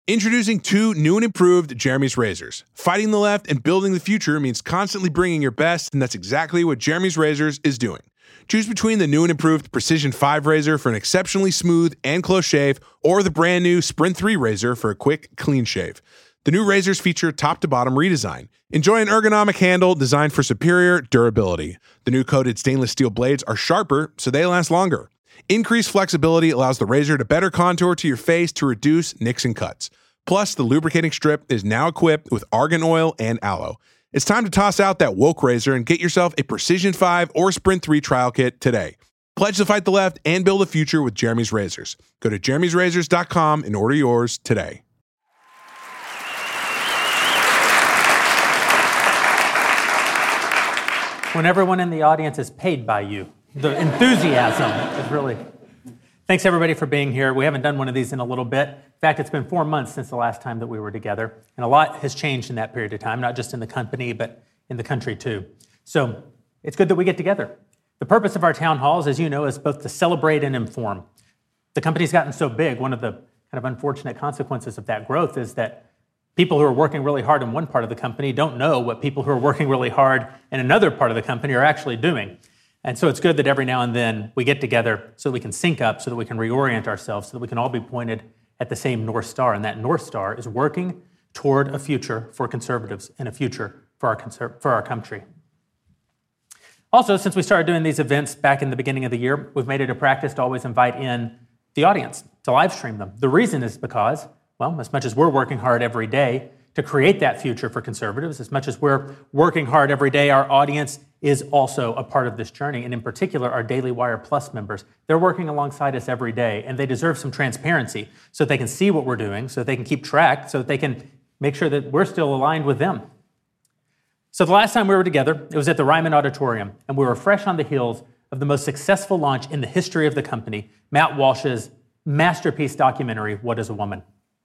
Introducing two new and improved Jeremy's razors. Fighting the left and building the future means constantly bringing your best, and that's exactly what Jeremy's Razors is doing. Choose between the new and improved Precision 5 razor for an exceptionally smooth and close shave, or the brand new Sprint 3 razor for a quick, clean shave. The new razors feature top-to-bottom redesign. Enjoy an ergonomic handle designed for superior durability. The new coated stainless steel blades are sharper, so they last longer. Increased flexibility allows the razor to better contour to your face to reduce nicks and cuts. Plus, the lubricating strip is now equipped with argan oil and aloe. It's time to toss out that woke razor and get yourself a Precision 5 or Sprint 3 trial kit today. Pledge to fight the left and build a future with Jeremy's Razors. Go to jeremy'srazors.com and order yours today. When everyone in the audience is paid by you, the enthusiasm is really... Thanks, everybody, for being here. We haven't done one of these in a little bit. In fact, it's been 4 months since the last time that we were together, and a lot has changed in that period of time, not just in the company, but in the country, too. So it's good that we get together. The purpose of our town halls, as you know, is both to celebrate and inform. The company's gotten so big, one of the kind of unfortunate consequences of that growth is that people who are working really hard in one part of the company don't know what people who are working really hard in another part of the company are actually doing. And so it's good that every now and then we get together so that we can sync up, so that we can reorient ourselves, so that we can all be pointed at the same North Star. And that North Star is working toward a future for conservatives and a future for our country. Also, since we started doing these events back in the beginning of the year, we've made it a practice to always invite in the audience to live stream them. The reason is because, well, as much as we're working hard every day to create that future for conservatives, as much as we're working hard every day, our audience is also a part of this journey, and in particular, our Daily Wire Plus members. They're working alongside us every day, and they deserve some transparency so that they can see what we're doing, so that they can keep track, so that they can make sure that we're still aligned with them. So the last time we were together, it was at the Ryman Auditorium, and we were fresh on the heels of the most successful launch in the history of the company, Matt Walsh's masterpiece documentary, What is a Woman?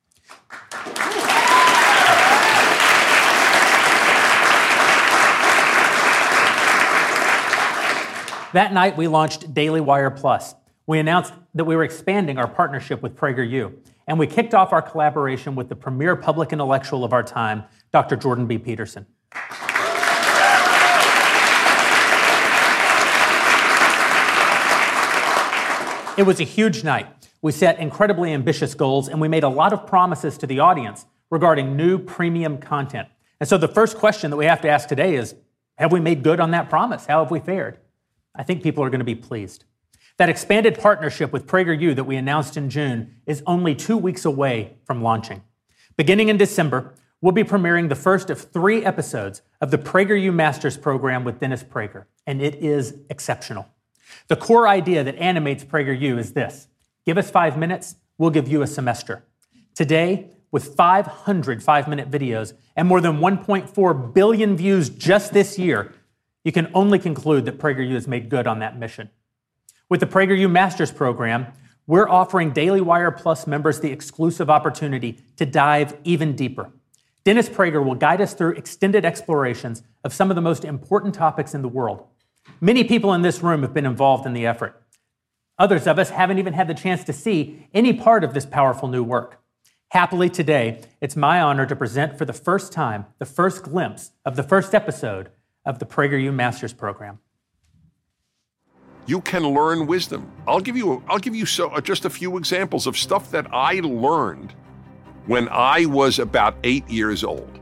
That night, we launched Daily Wire Plus. We announced that we were expanding our partnership with PragerU, and we kicked off our collaboration with the premier public intellectual of our time, Dr. Jordan B. Peterson. It was a huge night. We set incredibly ambitious goals, and we made a lot of promises to the audience regarding new premium content. And so the first question that we have to ask today is, have we made good on that promise? How have we fared? I think people are going to be pleased. That expanded partnership with PragerU that we announced in June is only 2 weeks away from launching. Beginning in December, we'll be premiering the first of 3 episodes of the PragerU Masters program with Dennis Prager, and it is exceptional. The core idea that animates PragerU is this: give us 5 minutes, we'll give you a semester. Today, with 500 5-minute videos and more than 1.4 billion views just this year, you can only conclude that PragerU has made good on that mission. With the PragerU Masters program, we're offering Daily Wire Plus members the exclusive opportunity to dive even deeper. Dennis Prager will guide us through extended explorations of some of the most important topics in the world. Many people in this room have been involved in the effort. Others of us haven't even had the chance to see any part of this powerful new work. Happily today, it's my honor to present for the first time the first glimpse of the first episode of the PragerU Masters program. You can learn wisdom. I'll give you just a few examples of stuff that I learned when I was about 8 years old.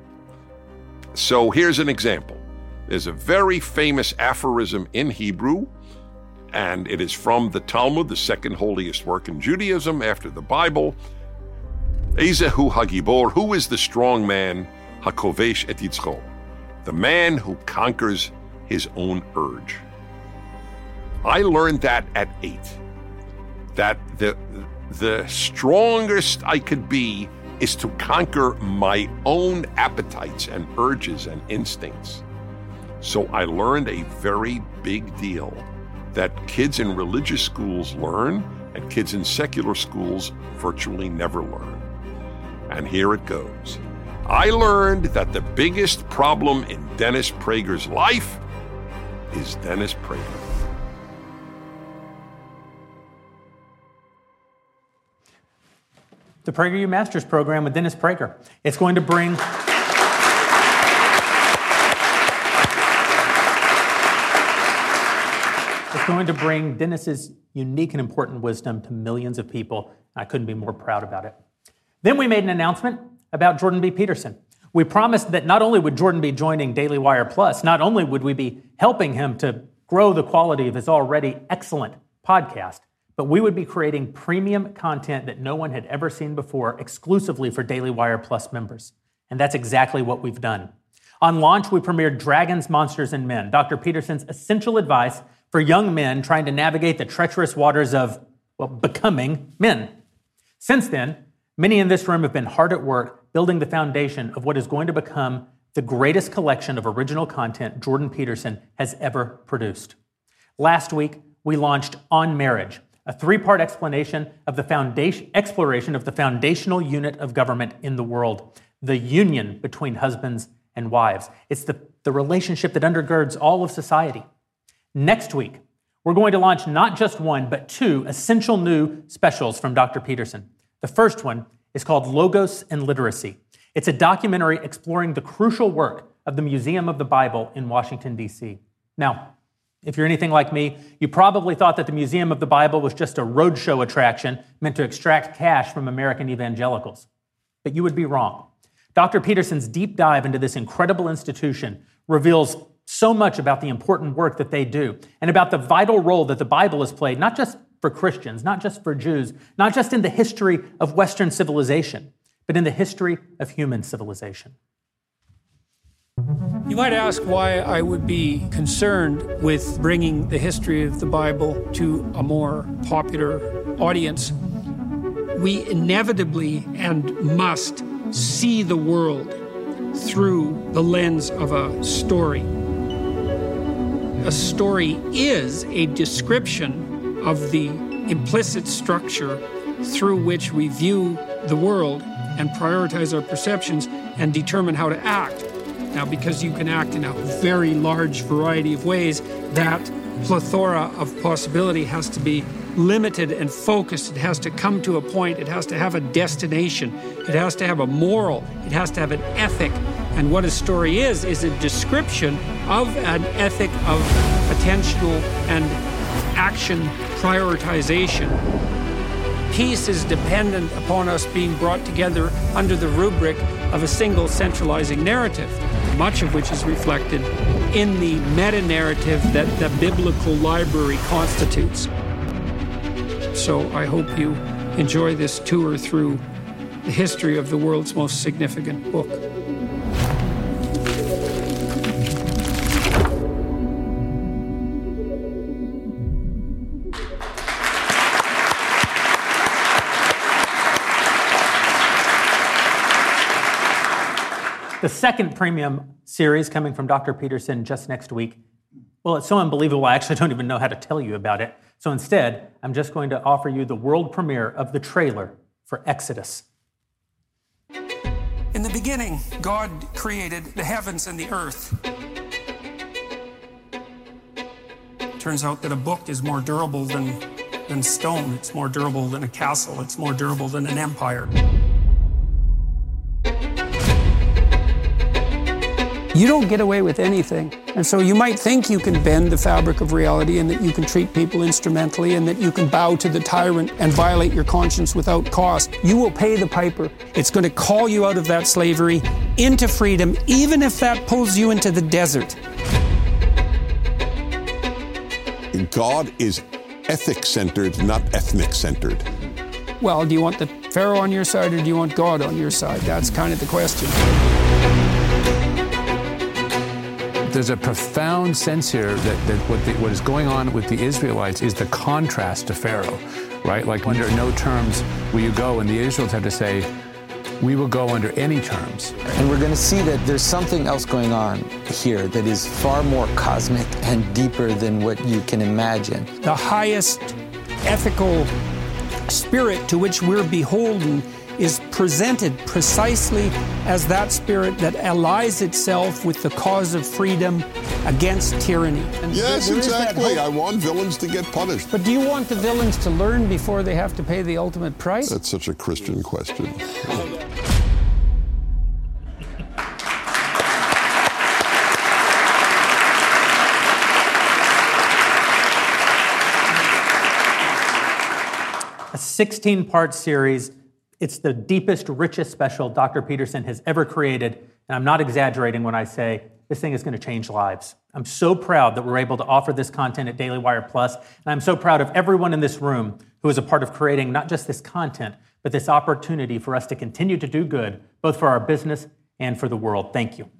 So here's an example. There's a very famous aphorism in Hebrew, and it is from the Talmud, the second holiest work in Judaism after the Bible. Ezehu Hagibor, who is the strong man, Hakovesh et Yitzcho, the man who conquers his own urge. I learned that at 8, that the strongest I could be is to conquer my own appetites and urges and instincts. So I learned a very big deal that kids in religious schools learn and kids in secular schools virtually never learn. And here it goes. I learned that the biggest problem in Dennis Prager's life is Dennis Prager. the PragerU Masters program with Dennis Prager. It's going to bring Dennis's unique and important wisdom to millions of people. I couldn't be more proud about it. Then we made an announcement about Jordan B. Peterson. We promised that not only would Jordan be joining Daily Wire Plus, not only would we be helping him to grow the quality of his already excellent podcast, but we would be creating premium content that no one had ever seen before exclusively for Daily Wire Plus members. And that's exactly what we've done. On launch, we premiered Dragons, Monsters, and Men, Dr. Peterson's essential advice for young men trying to navigate the treacherous waters of, becoming men. Since then, many in this room have been hard at work building the foundation of what is going to become the greatest collection of original content Jordan Peterson has ever produced. Last week, we launched On Marriage, a 3-part exploration of exploration of the foundational unit of government in the world, the union between husbands and wives. It's the relationship that undergirds all of society. Next week, we're going to launch not just one, but 2 essential new specials from Dr. Peterson. The first one is called Logos and Literacy. It's a documentary exploring the crucial work of the Museum of the Bible in Washington, D.C. Now, if you're anything like me, you probably thought that the Museum of the Bible was just a roadshow attraction meant to extract cash from American evangelicals. But you would be wrong. Dr. Peterson's deep dive into this incredible institution reveals so much about the important work that they do and about the vital role that the Bible has played, not just for Christians, not just for Jews, not just in the history of Western civilization, but in the history of human civilization. You might ask why I would be concerned with bringing the history of the Bible to a more popular audience. We inevitably and must see the world through the lens of a story. A story is a description of the implicit structure through which we view the world and prioritize our perceptions and determine how to act. Now, because you can act in a very large variety of ways, that plethora of possibility has to be limited and focused. It has to come to a point. It has to have a destination. It has to have a moral. It has to have an ethic. And what a story is a description of an ethic of attentional and action prioritization. Peace is dependent upon us being brought together under the rubric of a single centralizing narrative, much of which is reflected in the meta-narrative that the biblical library constitutes. So I hope you enjoy this tour through the history of the world's most significant book. The second premium series coming from Dr. Peterson just next week, well, it's so unbelievable I actually don't even know how to tell you about it. So instead, I'm just going to offer you the world premiere of the trailer for Exodus. In the beginning, God created the heavens and the earth. Turns out that a book is more durable than stone. It's more durable than a castle. It's more durable than an empire. You don't get away with anything. And so you might think you can bend the fabric of reality and that you can treat people instrumentally and that you can bow to the tyrant and violate your conscience without cost. You will pay the piper. It's going to call you out of that slavery into freedom, even if that pulls you into the desert. God is ethic-centered, not ethnic-centered. Well, do you want the Pharaoh on your side or do you want God on your side? That's kind of the question. There's a profound sense here that what is going on with the Israelites is the contrast to Pharaoh, right? Like, under no terms will you go, and the Israelites have to say, we will go under any terms. And we're going to see that there's something else going on here that is far more cosmic and deeper than what you can imagine. The highest ethical spirit to which we're beholden is presented precisely as that spirit that allies itself with the cause of freedom against tyranny. And Yes, exactly. I want villains to get punished. But do you want the villains to learn before they have to pay the ultimate price? That's such a Christian question. A 16-part series. It's the deepest, richest special Dr. Peterson has ever created, and I'm not exaggerating when I say this thing is going to change lives. I'm so proud that we're able to offer this content at Daily Wire Plus, and I'm so proud of everyone in this room who is a part of creating not just this content, but this opportunity for us to continue to do good, both for our business and for the world. Thank you.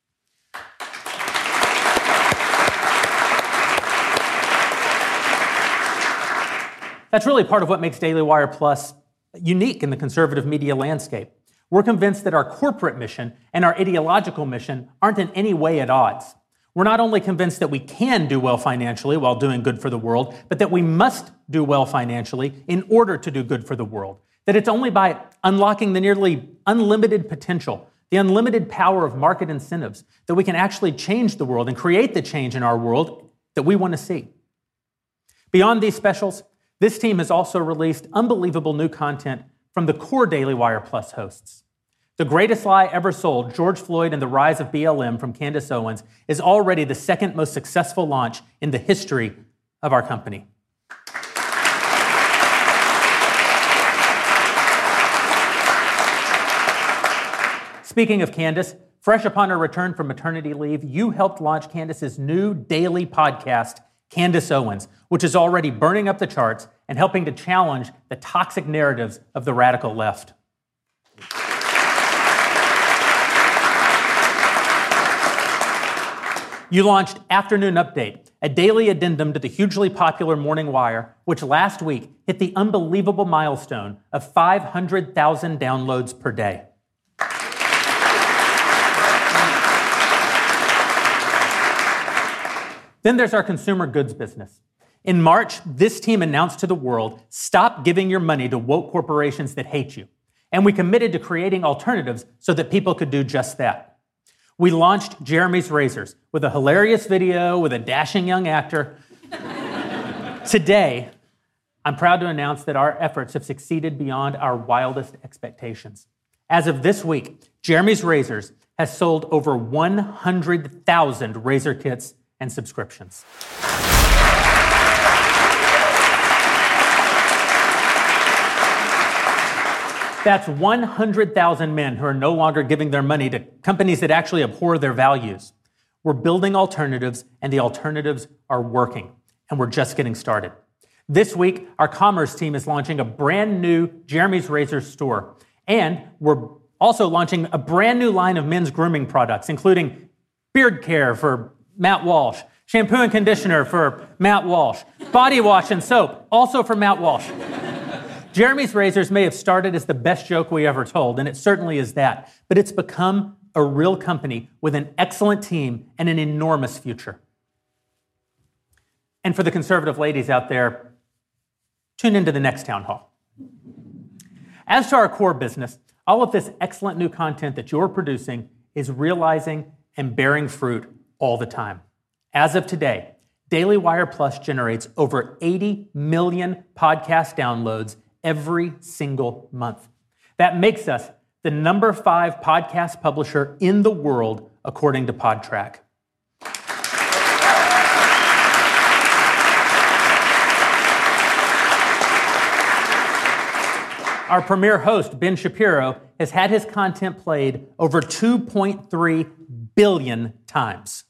That's really part of what makes Daily Wire Plus unique in the conservative media landscape. We're convinced that our corporate mission and our ideological mission aren't in any way at odds. We're not only convinced that we can do well financially while doing good for the world, but that we must do well financially in order to do good for the world. That it's only by unlocking the nearly unlimited potential, the unlimited power of market incentives, that we can actually change the world and create the change in our world that we want to see. Beyond these specials, this team has also released unbelievable new content from the core Daily Wire Plus hosts. The Greatest Lie Ever Sold, George Floyd and the Rise of BLM from Candace Owens, is already the second most successful launch in the history of our company. Speaking of Candace, fresh upon her return from maternity leave, you helped launch Candace's new daily podcast, Candace Owens, which is already burning up the charts and helping to challenge the toxic narratives of the radical left. You launched Afternoon Update, a daily addendum to the hugely popular Morning Wire, which last week hit the unbelievable milestone of 500,000 downloads per day. Then there's our consumer goods business. In March, this team announced to the world, stop giving your money to woke corporations that hate you. And we committed to creating alternatives so that people could do just that. We launched Jeremy's Razors with a hilarious video with a dashing young actor. Today, I'm proud to announce that our efforts have succeeded beyond our wildest expectations. As of this week, Jeremy's Razors has sold over 100,000 razor kits and subscriptions. That's 100,000 men who are no longer giving their money to companies that actually abhor their values. We're building alternatives, and the alternatives are working, and we're just getting started. This week, our commerce team is launching a brand new Jeremy's Razors store, and we're also launching a brand new line of men's grooming products, including beard care for Matt Walsh, shampoo and conditioner for Matt Walsh, body wash and soap, also for Matt Walsh. Jeremy's Razors may have started as the best joke we ever told, and it certainly is that, but it's become a real company with an excellent team and an enormous future. And for the conservative ladies out there, tune into the next town hall. As to our core business, all of this excellent new content that you're producing is realizing and bearing fruit all the time. As of today, Daily Wire Plus generates over 80 million podcast downloads every single month. That makes us the number 5 podcast publisher in the world, according to Podtrac. Our premier host, Ben Shapiro, has had his content played over 2.3 billion times.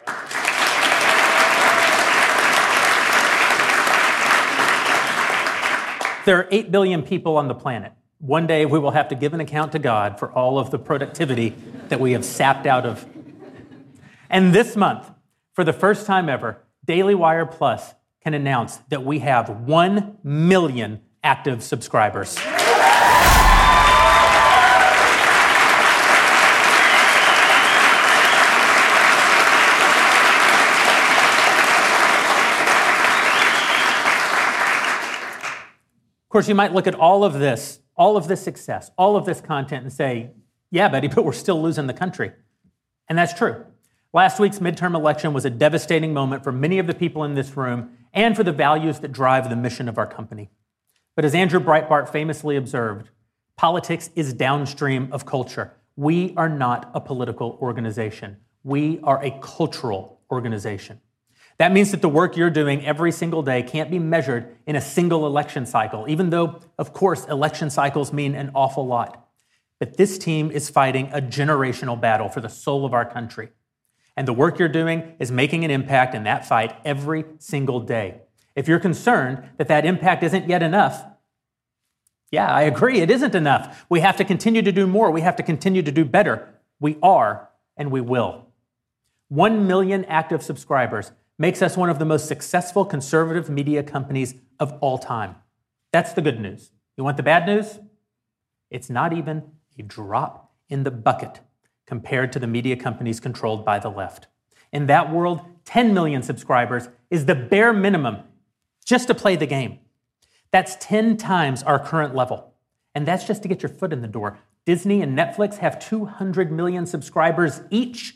There are 8 billion people on the planet. One day we will have to give an account to God for all of the productivity that we have sapped out of. And this month, for the first time ever, Daily Wire Plus can announce that we have 1 million active subscribers. Of course, you might look at all of this all of this success, all of this content and say, yeah, buddy, but we're still losing the country. And that's true. Last week's midterm election was a devastating moment for many of the people in this room and for the values that drive the mission of our company. But as Andrew Breitbart famously observed, politics is downstream of culture. We are not a political organization. We are a cultural organization. That means that the work you're doing every single day can't be measured in a single election cycle, even though, of course, election cycles mean an awful lot. But this team is fighting a generational battle for the soul of our country. And the work you're doing is making an impact in that fight every single day. If you're concerned that that impact isn't yet enough, yeah, I agree, it isn't enough. We have to continue to do more. We have to continue to do better. We are, and we will. 1 million active subscribers makes us one of the most successful conservative media companies of all time. That's the good news. You want the bad news? It's not even a drop in the bucket compared to the media companies controlled by the left. In that world, 10 million subscribers is the bare minimum just to play the game. That's 10 times our current level. And that's just to get your foot in the door. Disney and Netflix have 200 million subscribers each.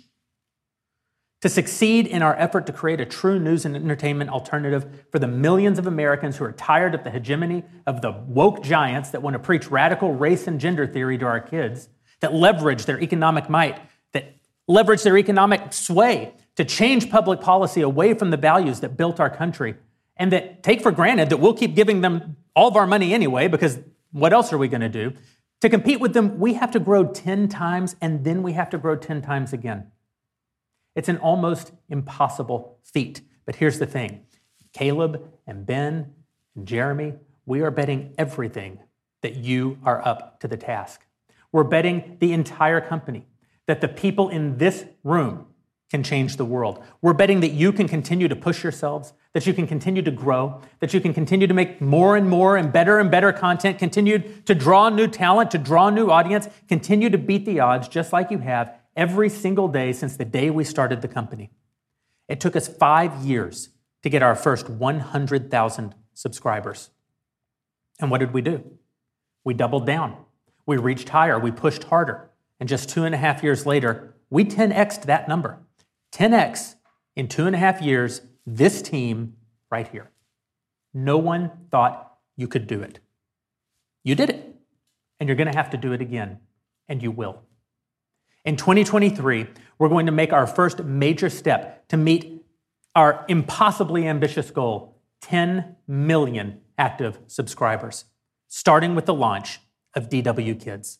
To succeed in our effort to create a true news and entertainment alternative for the millions of Americans who are tired of the hegemony of the woke giants that want to preach radical race and gender theory to our kids, that leverage their economic might, that leverage their economic sway to change public policy away from the values that built our country, and that take for granted that we'll keep giving them all of our money anyway, because what else are we going to do? To compete with them, we have to grow 10 times, and then we have to grow 10 times again. It's an almost impossible feat. But here's the thing. Caleb and Ben and Jeremy, we are betting everything that you are up to the task. We're betting the entire company that the people in this room can change the world. We're betting that you can continue to push yourselves, that you can continue to grow, that you can continue to make more and better content, continue to draw new talent, to draw new audience, continue to beat the odds just like you have every single day since the day we started the company. It took us 5 years to get our first 100,000 subscribers. And what did we do? We doubled down. We reached higher. We pushed harder. And just 2.5 years later, we 10x'd that number. 10x in 2.5 years, this team right here. No one thought you could do it. You did it. And you're going to have to do it again. And you will. In 2023, we're going to make our first major step to meet our impossibly ambitious goal, 10 million active subscribers, starting with the launch of DW Kids.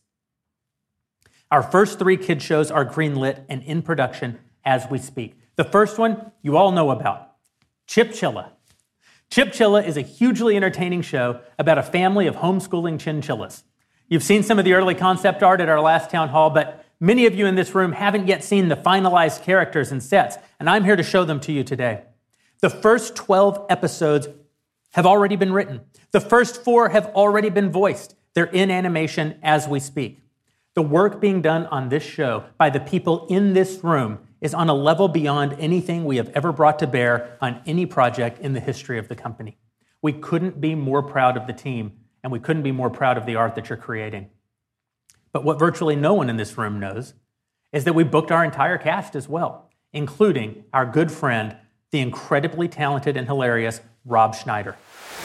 Our first 3 kids shows are greenlit and in production as we speak. The first one you all know about, Chipchilla. Chipchilla is a hugely entertaining show about a family of homeschooling chinchillas. You've seen some of the early concept art at our last town hall, but many of you in this room haven't yet seen the finalized characters and sets, and I'm here to show them to you today. The first 12 episodes have already been written. The first 4 have already been voiced. They're in animation as we speak. The work being done on this show by the people in this room is on a level beyond anything we have ever brought to bear on any project in the history of the company. We couldn't be more proud of the team, and we couldn't be more proud of the art that you're creating. But what virtually no one in this room knows is that we booked our entire cast as well, including our good friend, the incredibly talented and hilarious Rob Schneider.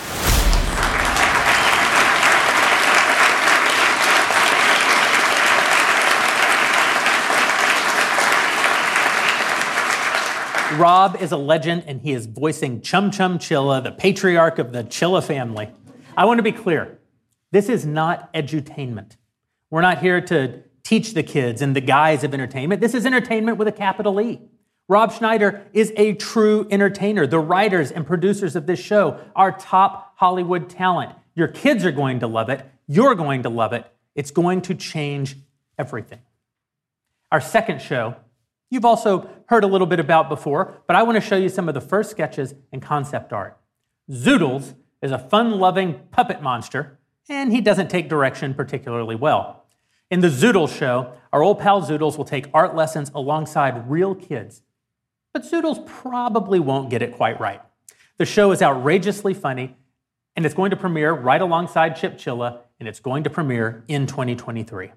Rob is a legend, and he is voicing Chum Chum Chilla, the patriarch of the Chilla family. I want to be clear. This is not edutainment. We're not here to teach the kids in the guise of entertainment. This is entertainment with a capital E. Rob Schneider is a true entertainer. The writers and producers of this show are top Hollywood talent. Your kids are going to love it. You're going to love it. It's going to change everything. Our second show, you've also heard a little bit about before, but I want to show you some of the first sketches and concept art. Zoodles is a fun-loving puppet monster, and he doesn't take direction particularly well. In the Zoodles show, our old pal Zoodles will take art lessons alongside real kids, but Zoodles probably won't get it quite right. The show is outrageously funny, and it's going to premiere right alongside Chipchilla and it's going to premiere in 2023.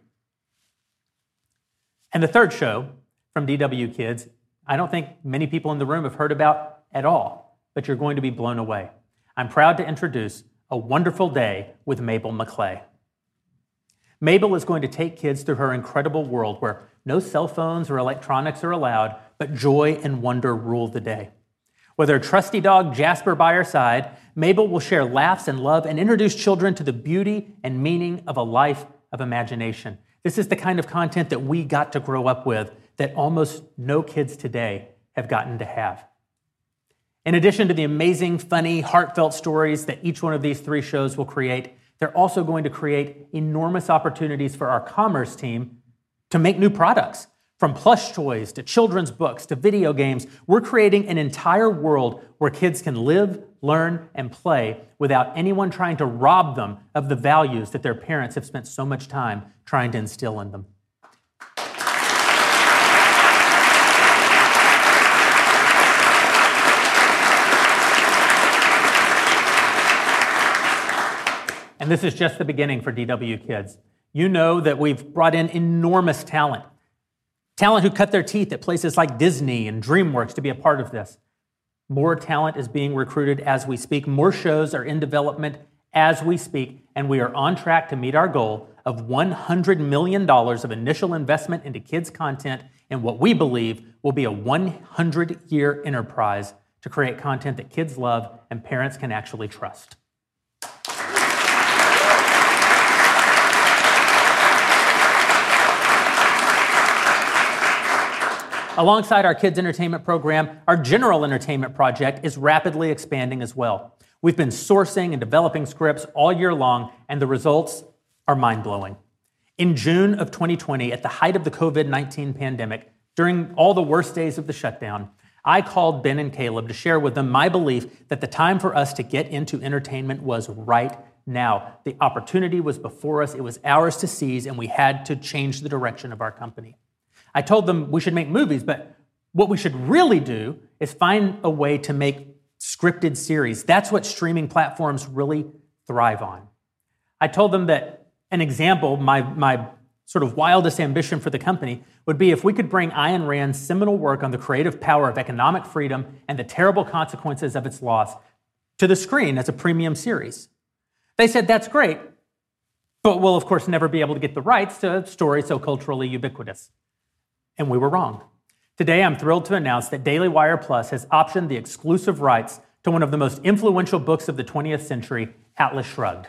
And the third show from DW Kids, I don't think many people in the room have heard about at all, but you're going to be blown away. I'm proud to introduce A Wonderful Day with Mabel McClay. Mabel is going to take kids through her incredible world where no cell phones or electronics are allowed, but joy and wonder rule the day. With her trusty dog Jasper by her side, Mabel will share laughs and love and introduce children to the beauty and meaning of a life of imagination. This is the kind of content that we got to grow up with that almost no kids today have gotten to have. In addition to the amazing, funny, heartfelt stories that each one of these three shows will create, they're also going to create enormous opportunities for our commerce team to make new products. From plush toys to children's books to video games, we're creating an entire world where kids can live, learn, and play without anyone trying to rob them of the values that their parents have spent so much time trying to instill in them. And this is just the beginning for DW Kids. You know that we've brought in enormous talent who cut their teeth at places like Disney and DreamWorks to be a part of this. More talent is being recruited as we speak. More shows are in development as we speak, and we are on track to meet our goal of $100 million of initial investment into kids' content in what we believe will be a 100-year enterprise to create content that kids love and parents can actually trust. Alongside our kids' entertainment program, our general entertainment project is rapidly expanding as well. We've been sourcing and developing scripts all year long, and the results are mind-blowing. In June of 2020, at the height of the COVID-19 pandemic, during all the worst days of the shutdown, I called Ben and Caleb to share with them my belief that the time for us to get into entertainment was right now. The opportunity was before us, it was ours to seize, and we had to change the direction of our company. I told them we should make movies, but what we should really do is find a way to make scripted series. That's what streaming platforms really thrive on. I told them that an example, my sort of wildest ambition for the company, would be if we could bring Ayn Rand's seminal work on the creative power of economic freedom and the terrible consequences of its loss to the screen as a premium series. They said, that's great, but we'll of course never be able to get the rights to a story so culturally ubiquitous. And we were wrong. Today, I'm thrilled to announce that Daily Wire Plus has optioned the exclusive rights to one of the most influential books of the 20th century, Atlas Shrugged.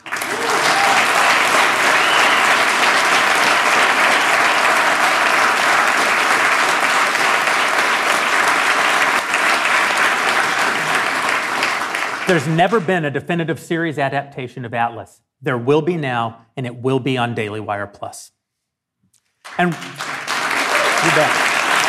There's never been a definitive series adaptation of Atlas. There will be now, and it will be on Daily Wire Plus. And you bet.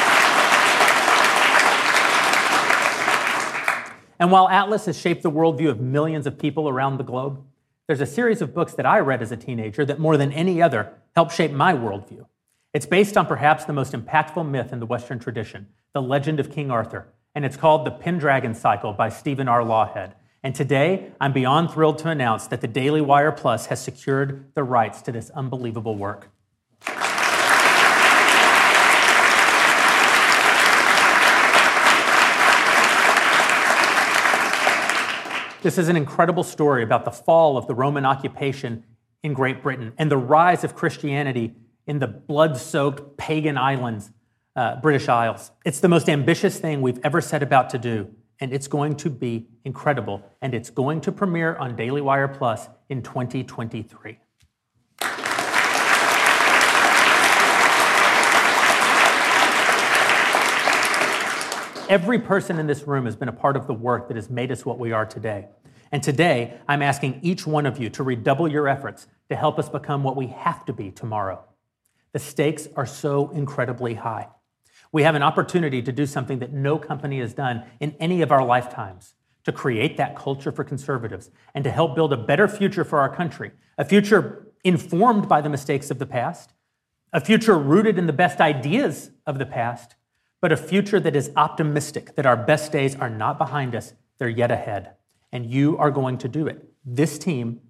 And while Atlas has shaped the worldview of millions of people around the globe, there's a series of books that I read as a teenager that more than any other helped shape my worldview. It's based on perhaps the most impactful myth in the Western tradition, the legend of King Arthur, and it's called The Pendragon Cycle by Stephen R. Lawhead. And today, I'm beyond thrilled to announce that the Daily Wire Plus has secured the rights to this unbelievable work. This is an incredible story about the fall of the Roman occupation in Great Britain and the rise of Christianity in the blood-soaked pagan islands, British Isles. It's the most ambitious thing we've ever set about to do, and it's going to be incredible, and it's going to premiere on Daily Wire Plus in 2023. Every person in this room has been a part of the work that has made us what we are today. And today, I'm asking each one of you to redouble your efforts to help us become what we have to be tomorrow. The stakes are so incredibly high. We have an opportunity to do something that no company has done in any of our lifetimes, to create that culture for conservatives and to help build a better future for our country, a future informed by the mistakes of the past, a future rooted in the best ideas of the past, but a future that is optimistic, that our best days are not behind us, they're yet ahead. And you are going to do it. This team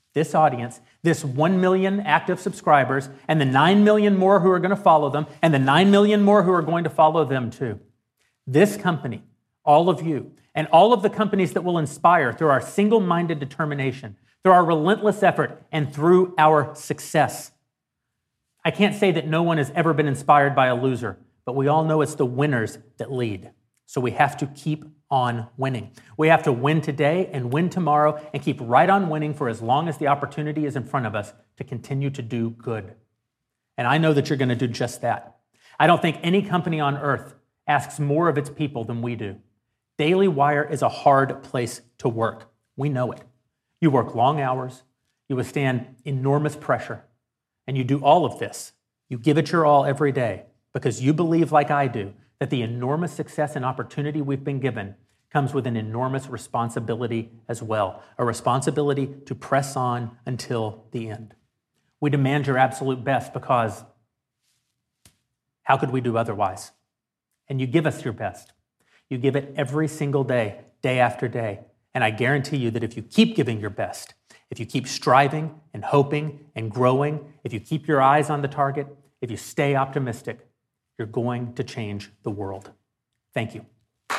this audience, this 1 million active subscribers, and the 9 million more who are going to follow them, and the 9 million more who are going to follow them too. This company, all of you, and all of the companies that will inspire through our single-minded determination, through our relentless effort, and through our success. I can't say that no one has ever been inspired by a loser, but we all know it's the winners that lead. So we have to keep on winning. We have to win today and win tomorrow and keep right on winning for as long as the opportunity is in front of us to continue to do good. And I know that you're going to do just that. I don't think any company on earth asks more of its people than we do. Daily Wire is a hard place to work. We know it. You work long hours, you withstand enormous pressure, and you do all of this. You give it your all every day because you believe, like I do, that the enormous success and opportunity we've been given comes with an enormous responsibility as well, a responsibility to press on until the end. We demand your absolute best because how could we do otherwise? And you give us your best. You give it every single day, day after day. And I guarantee you that if you keep giving your best, if you keep striving and hoping and growing, if you keep your eyes on the target, if you stay optimistic, you're going to change the world. Thank you.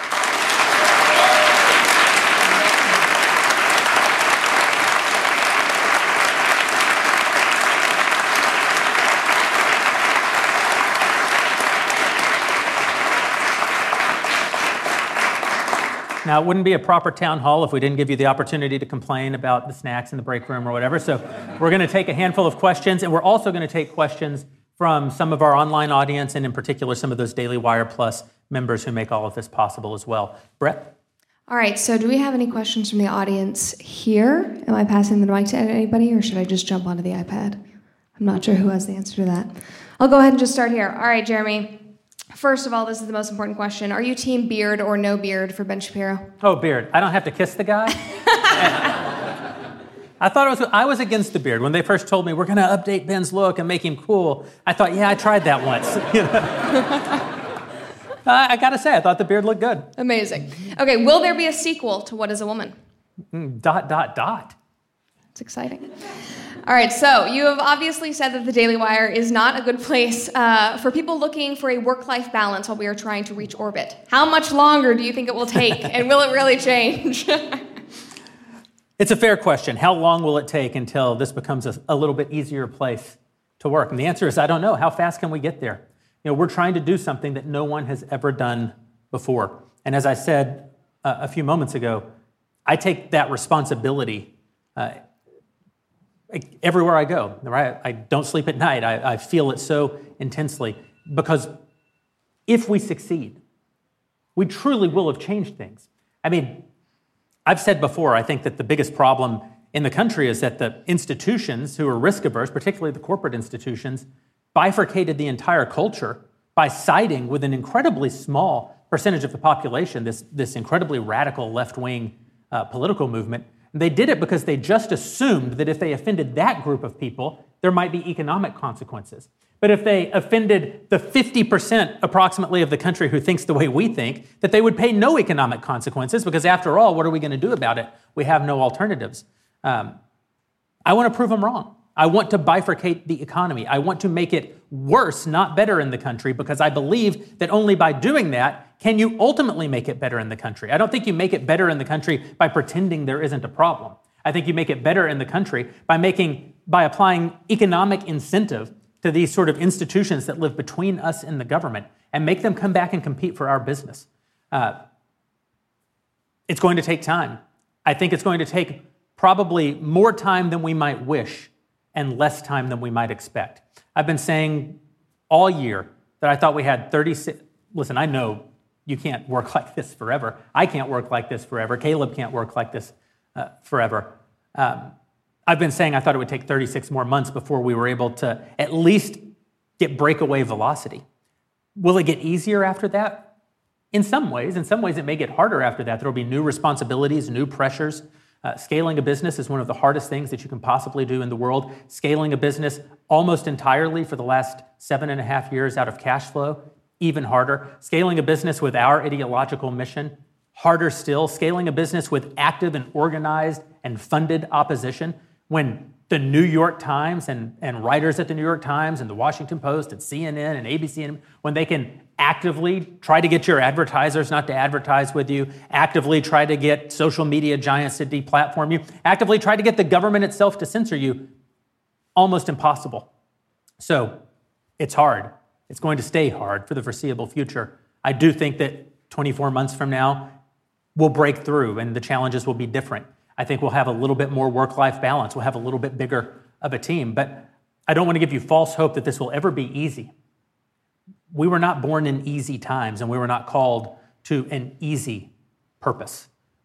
Now, it wouldn't be a proper town hall if we didn't give you the opportunity to complain about the snacks in the break room or whatever. So we're going to take a handful of questions, and we're also going to take questions from some of our online audience, and in particular, some of those Daily Wire Plus members who make all of this possible as well. Brett? All right, so do we have any questions from the audience here? Am I passing the mic to anybody, or should I just jump onto the iPad? I'm not sure who has the answer to that. I'll go ahead and just start here. All right, Jeremy. First of all, this is the most important question. Are you team beard or no beard for Ben Shapiro? Oh, beard. I don't have to kiss the guy? I was against the beard. When they first told me, we're going to update Ben's look and make him cool, I thought, yeah, I tried that once. I got to say, I thought the beard looked good. Amazing. Okay, will there be a sequel to What is a Woman? ... It's exciting. All right, so you have obviously said that the Daily Wire is not a good place for people looking for a work-life balance while we are trying to reach orbit. How much longer do you think it will take, and will it really change? It's a fair question. How long will it take until this becomes a little bit easier place to work? And the answer is, I don't know. How fast can we get there? You know, we're trying to do something that no one has ever done before. And as I said a few moments ago, I take that responsibility everywhere I go, right? I don't sleep at night. I feel it so intensely because if we succeed, we truly will have changed things. I mean, I've said before, I think that the biggest problem in the country is that the institutions who are risk averse, particularly the corporate institutions, bifurcated the entire culture by siding with an incredibly small percentage of the population, this incredibly radical left-wing political movement. And they did it because they just assumed that if they offended that group of people, there might be economic consequences. But if they offended the 50% approximately of the country who thinks the way we think, that they would pay no economic consequences because after all, what are we going to do about it? We have no alternatives. I want to prove them wrong. I want to bifurcate the economy. I want to make it worse, not better in the country, because I believe that only by doing that can you ultimately make it better in the country. I don't think you make it better in the country by pretending there isn't a problem. I think you make it better in the country by applying economic incentive to these sort of institutions that live between us and the government and make them come back and compete for our business. It's going to take time. I think it's going to take probably more time than we might wish and less time than we might expect. I've been saying all year that I thought we had 36... Listen, I know you can't work like this forever. I can't work like this forever. Caleb can't work like this forever. I've been saying I thought it would take 36 more months before we were able to at least get breakaway velocity. Will it get easier after that? In some ways. In some ways, it may get harder after that. There will be new responsibilities, new pressures. Scaling a business is one of the hardest things that you can possibly do in the world. Scaling a business almost entirely for the last 7.5 years out of cash flow, even harder. Scaling a business with our ideological mission, harder still. Scaling a business with active and organized and funded opposition. when the New York Times and writers at the New York Times and the Washington Post and CNN and ABC, and when they can actively try to get your advertisers not to advertise with you, actively try to get social media giants to deplatform you, actively try to get the government itself to censor you, almost impossible. So it's hard. It's going to stay hard for the foreseeable future. I do think that 24 months from now, we'll break through and the challenges will be different. I think we'll have a little bit more work-life balance. We'll have a little bit bigger of a team. But I don't want to give you false hope that this will ever be easy. We were not born in easy times, and we were not called to an easy purpose.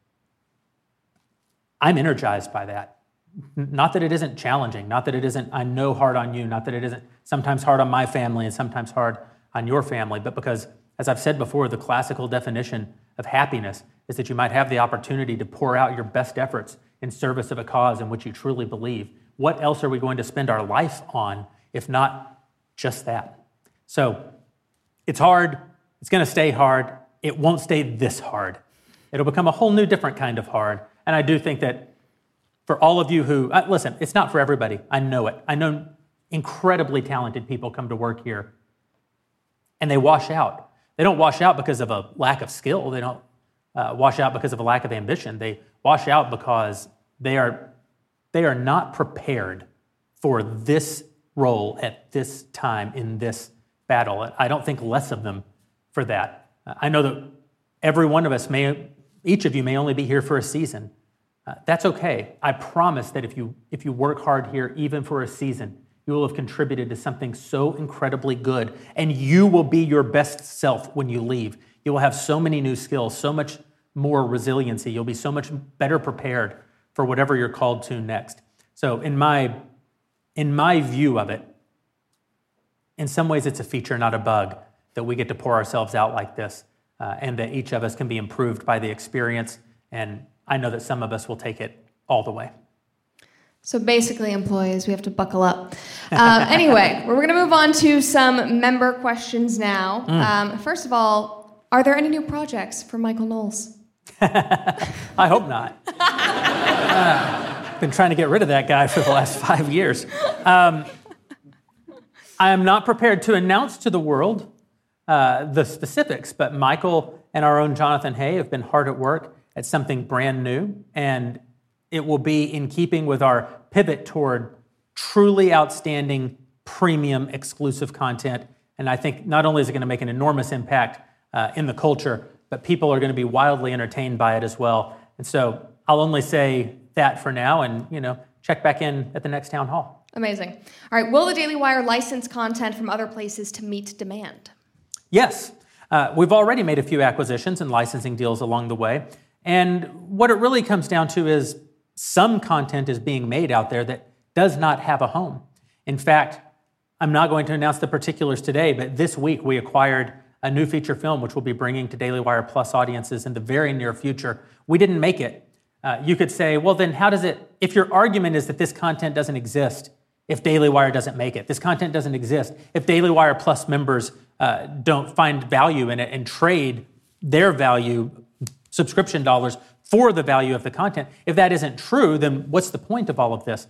I'm energized by that. Not that it isn't challenging, not that it isn't, I know, hard on you, not that it isn't sometimes hard on my family and sometimes hard on your family, but because, as I've said before, the classical definition of happiness is that you might have the opportunity to pour out your best efforts in service of a cause in which you truly believe. What else are we going to spend our life on if not just that? So it's hard. It's going to stay hard. It won't stay this hard. It'll become a whole new different kind of hard. And I do think that for all of you who, listen, it's not for everybody. I know it. I know incredibly talented people come to work here and they wash out. They don't wash out because of a lack of skill. They don't wash out because of a lack of ambition. They wash out because they are not prepared for this role at this time in this battle. I don't think less of them for that. I know that every one of us each of you may only be here for a season. That's okay. I promise that if you work hard here, even for a season, you will have contributed to something so incredibly good, and you will be your best self when you leave. You will have so many new skills, so much more resiliency. You'll be so much better prepared for whatever you're called to next. So in my view of it, in some ways it's a feature, not a bug, that we get to pour ourselves out like this, and that each of us can be improved by the experience. And I know that some of us will take it all the way. So basically, employees, we have to buckle up. Anyway, we're going to move on to some member questions now. First of all, are there any new projects for Michael Knowles? I hope not. I've been trying to get rid of that guy for the last 5 years. I am not prepared to announce to the world the specifics, but Michael and our own Jonathan Hay have been hard at work at something brand new, and it will be in keeping with our pivot toward truly outstanding, premium, exclusive content. And I think not only is it going to make an enormous impact in the culture, but people are going to be wildly entertained by it as well. And so I'll only say that for now, and check back in at the next town hall. Amazing. All right, will the Daily Wire license content from other places to meet demand? Yes. We've already made a few acquisitions and licensing deals along the way. And what it really comes down to is some content is being made out there that does not have a home. In fact, I'm not going to announce the particulars today, but this week we acquired a new feature film which we'll be bringing to Daily Wire Plus audiences in the very near future. We didn't make it. You could say, well, then how does it, if your argument is that this content doesn't exist, if Daily Wire doesn't make it, this content doesn't exist, if Daily Wire Plus members don't find value in it and trade their value, subscription dollars, for the value of the content, if that isn't true, then what's the point of all of this?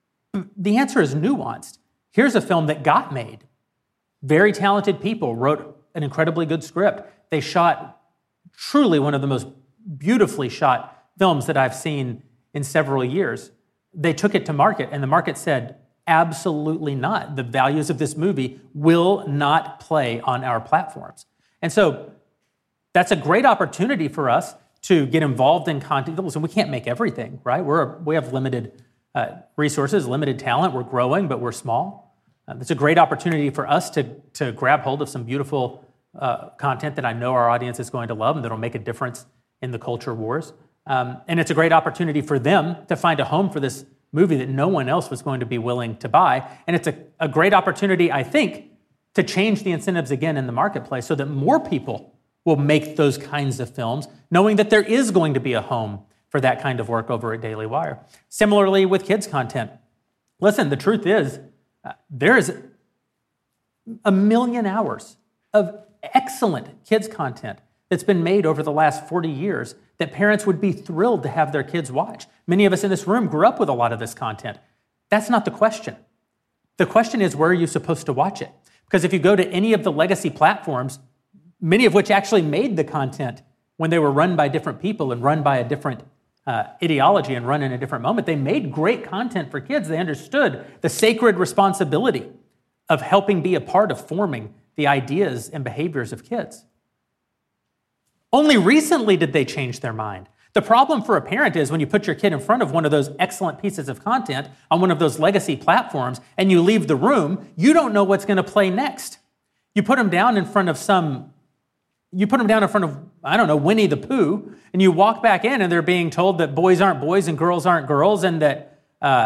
The answer is nuanced. Here's a film that got made. Very talented people wrote an incredibly good script. They shot truly one of the most beautifully shot films that I've seen in several years. They took it to market, and the market said, absolutely not. The values of this movie will not play on our platforms. And so that's a great opportunity for us to get involved in content. Listen, we can't make everything, right? We have limited resources, limited talent. We're growing, but we're small. It's a great opportunity for us to grab hold of some beautiful content that I know our audience is going to love and that'll make a difference in the culture wars. And it's a great opportunity for them to find a home for this movie that no one else was going to be willing to buy. And it's a great opportunity, I think, to change the incentives again in the marketplace so that more people will make those kinds of films, knowing that there is going to be a home for that kind of work over at Daily Wire. Similarly with kids content. Listen, the truth is, there is 1 million hours of excellent kids content that's been made over the last 40 years that parents would be thrilled to have their kids watch. Many of us in this room grew up with a lot of this content. That's not the question. The question is, where are you supposed to watch it? Because if you go to any of the legacy platforms, many of which actually made the content when they were run by different people and run by a different ideology and run in a different moment, they made great content for kids. They understood the sacred responsibility of helping be a part of forming the ideas and behaviors of kids. Only recently did they change their mind. The problem for a parent is when you put your kid in front of one of those excellent pieces of content on one of those legacy platforms and you leave the room, you don't know what's going to play next. You put them down in front of I don't know, Winnie the Pooh, and you walk back in and they're being told that boys aren't boys and girls aren't girls and that,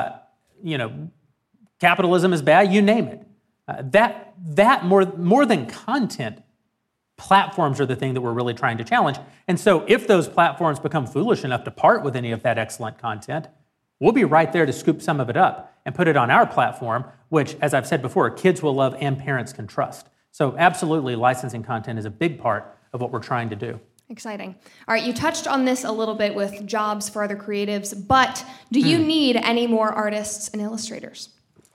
capitalism is bad, you name it. That more than content, platforms are the thing that we're really trying to challenge. And so if those platforms become foolish enough to part with any of that excellent content, we'll be right there to scoop some of it up and put it on our platform, which, as I've said before, kids will love and parents can trust. So absolutely, licensing content is a big part of what we're trying to do. Exciting. All right, you touched on this a little bit with jobs for other creatives, but do you need any more artists and illustrators?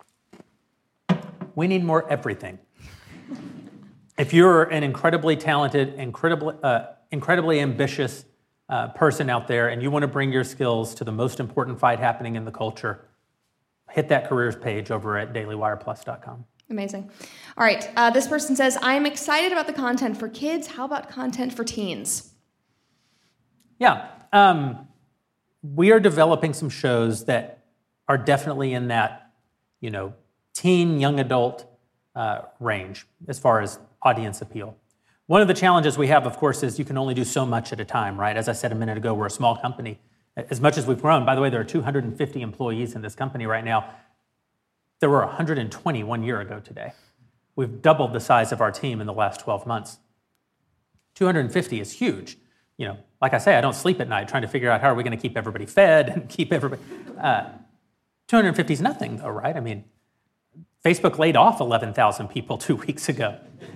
We need more everything. If you're an incredibly talented, incredibly ambitious person out there and you want to bring your skills to the most important fight happening in the culture, hit that careers page over at dailywireplus.com. Amazing. All right, this person says, I'm excited about the content for kids. How about content for teens? Yeah, we are developing some shows that are definitely in that, teen, young adult range as far as audience appeal. One of the challenges we have, of course, is you can only do so much at a time, right? As I said a minute ago, we're a small company. As much as we've grown, by the way, there are 250 employees in this company right now. There were 120 1 year ago today. We've doubled the size of our team in the last 12 months. 250 is huge. Like I say, I don't sleep at night trying to figure out how are we going to keep everybody fed and keep everybody. 250 is nothing, though, right? I mean, Facebook laid off 11,000 people 2 weeks ago.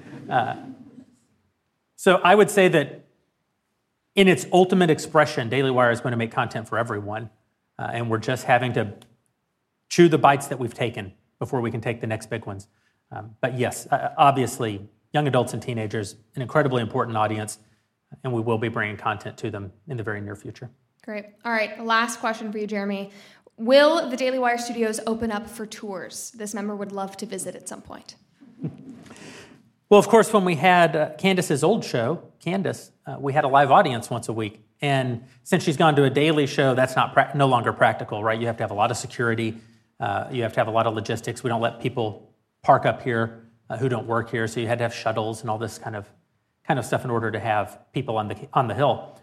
So I would say that in its ultimate expression, Daily Wire is going to make content for everyone, and we're just having to chew the bites that we've taken before we can take the next big ones. But yes, obviously, young adults and teenagers, an incredibly important audience, and we will be bringing content to them in the very near future. Great. All right, last question for you, Jeremy. Will the Daily Wire studios open up for tours? This member would love to visit at some point. Well, of course, when we had Candace's old show, Candace, we had a live audience once a week. And since she's gone to a daily show, that's no longer practical, right? You have to have a lot of security. You have to have a lot of logistics. We don't let people park up here who don't work here. So you had to have shuttles and all this kind of stuff in order to have people on the Hill.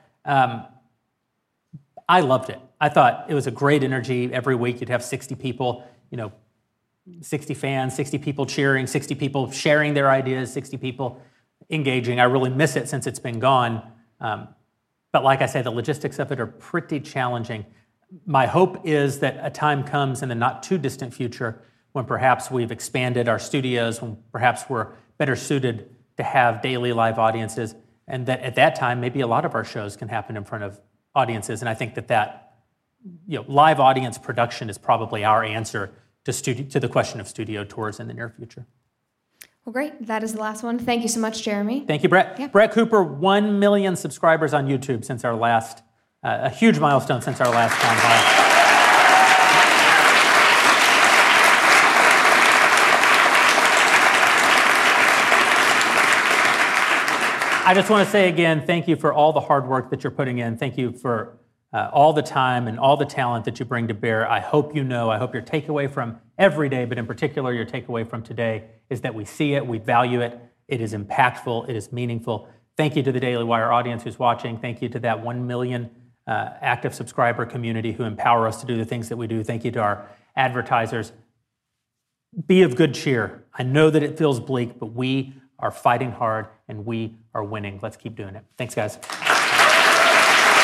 I loved it. I thought it was a great energy. Every week you'd have 60 people, 60 fans, 60 people cheering, 60 people sharing their ideas, 60 people engaging. I really miss it since it's been gone. But like I say, the logistics of it are pretty challenging. My hope is that a time comes in the not too distant future when perhaps we've expanded our studios, when perhaps we're better suited to have daily live audiences, and that at that time, maybe a lot of our shows can happen in front of audiences. And I think that live audience production is probably our answer to the question of studio tours in the near future. Well, great. That is the last one. Thank you so much, Jeremy. Thank you, Brett. Yeah. Brett Cooper, 1 million subscribers on YouTube since our last, a huge milestone since our last town hall. I just want to say again, thank you for all the hard work that you're putting in. Thank you for all the time and all the talent that you bring to bear. I hope your takeaway from every day, but in particular your takeaway from today, is that we see it, we value it, it is impactful, it is meaningful. Thank you to the Daily Wire audience who's watching. Thank you to that 1 million active subscriber community who empower us to do the things that we do. Thank you to our advertisers. Be of good cheer. I know that it feels bleak, but we are fighting hard and we are winning. Let's keep doing it. Thanks, guys.